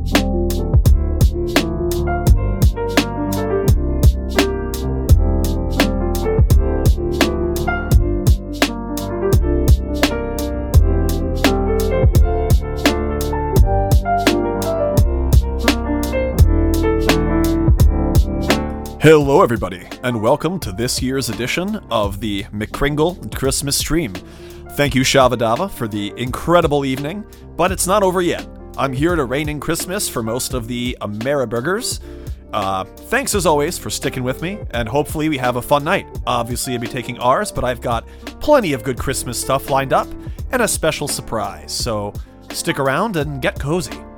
Hello everybody, and welcome to this year's edition of the McCringle Christmas stream. Thank you Shavadava for the incredible evening, but it's not over yet. I'm here to reign in Christmas for most of the Ameriburgers. Thanks as always for sticking with me, and hopefully we have a fun night. Obviously I'll be taking ours, but I've got plenty of good Christmas stuff lined up, and a special surprise, so stick around and get cozy.